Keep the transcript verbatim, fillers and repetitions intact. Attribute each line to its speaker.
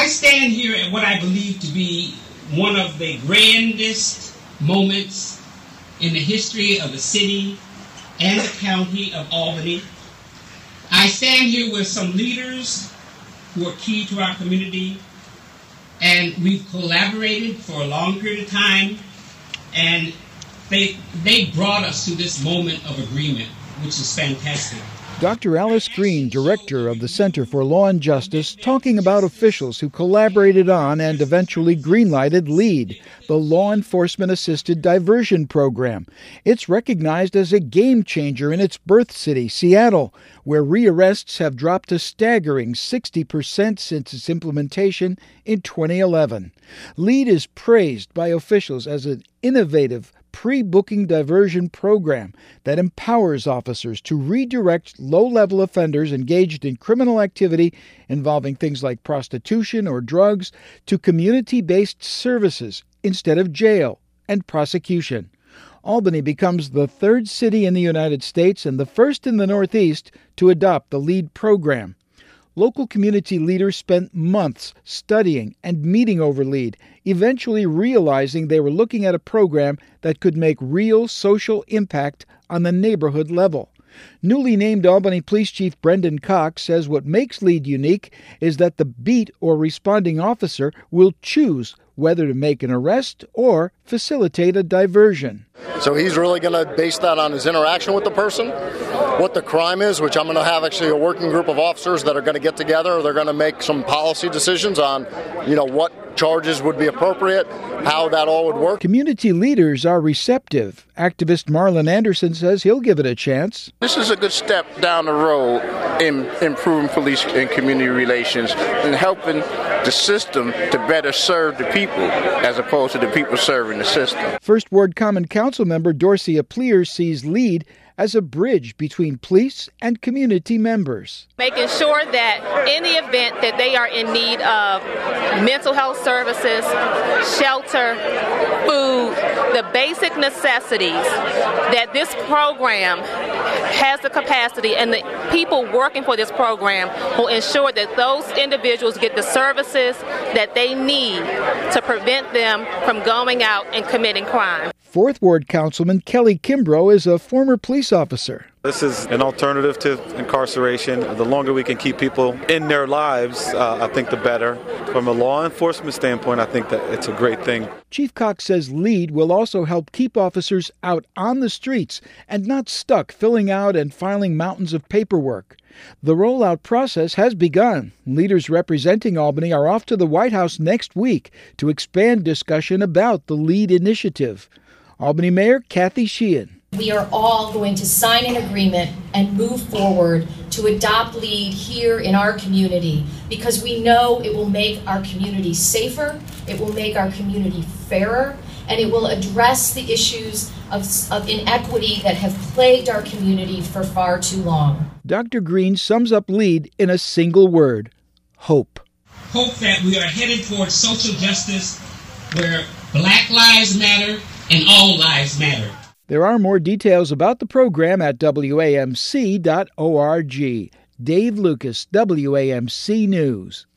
Speaker 1: I stand here at what I believe to be one of the grandest moments in the history of the city and the county of Albany. I stand here with some leaders who are key to our community, and we've collaborated for a long period of time, and they, they brought us to this moment of agreement, which is fantastic.
Speaker 2: Doctor Alice Green, director of the Center for Law and Justice, talking about officials who collaborated on and eventually greenlighted LEAD, the Law Enforcement Assisted Diversion Program. It's recognized as a game changer in its birth city, Seattle, where rearrests have dropped a staggering sixty percent since its implementation in twenty eleven. LEAD is praised by officials as an innovative pre-booking diversion program that empowers officers to redirect low-level offenders engaged in criminal activity involving things like prostitution or drugs to community-based services instead of jail and prosecution. Albany becomes the third city in the United States and the first in the Northeast to adopt the LEAD program. Local community leaders spent months studying and meeting over LEAD, eventually realizing they were looking at a program that could make real social impact on the neighborhood level. Newly named Albany Police Chief Brendan Cox says what makes LEAD unique is that the beat or responding officer will choose whether to make an arrest or facilitate a diversion.
Speaker 3: So he's really going to base that on his interaction with the person, what the crime is, which I'm going to have actually a working group of officers that are going to get together. They're going to make some policy decisions on, you know, what charges would be appropriate, how that all would work.
Speaker 2: Community leaders are receptive. Activist Marlon Anderson says he'll give it a chance.
Speaker 4: This is a good step down the road in improving police and community relations and helping the system to better serve the people as opposed to the people serving the system.
Speaker 2: First Ward Common Council member Dorcia Pleer sees LEAD as a bridge between police and community members.
Speaker 5: Making sure that in the event that they are in need of mental health services, shelter, food, the basic necessities, that this program has the capacity and the people working for this program will ensure that those individuals get the services that they need to prevent them from going out and committing crime.
Speaker 2: Fourth Ward Councilman Kelly Kimbrough is a former police officer.
Speaker 6: This is an alternative to incarceration. The longer we can keep people in their lives, uh, I think the better. From a law enforcement standpoint, I think that it's a great thing.
Speaker 2: Chief Cox says LEAD will also help keep officers out on the streets and not stuck filling out and filing mountains of paperwork. The rollout process has begun. Leaders representing Albany are off to the White House next week to expand discussion about the LEAD initiative. Albany Mayor Kathy Sheehan.
Speaker 7: We are all going to sign an agreement and move forward to adopt LEAD here in our community because we know it will make our community safer, it will make our community fairer, and it will address the issues of, of inequity that have plagued our community for far too long.
Speaker 2: Doctor Green sums up LEAD in a single word: hope.
Speaker 1: Hope that we are headed towards social justice where Black lives matter and all lives matter.
Speaker 2: There are more details about the program at W A M C dot org. Dave Lucas, W A M C News.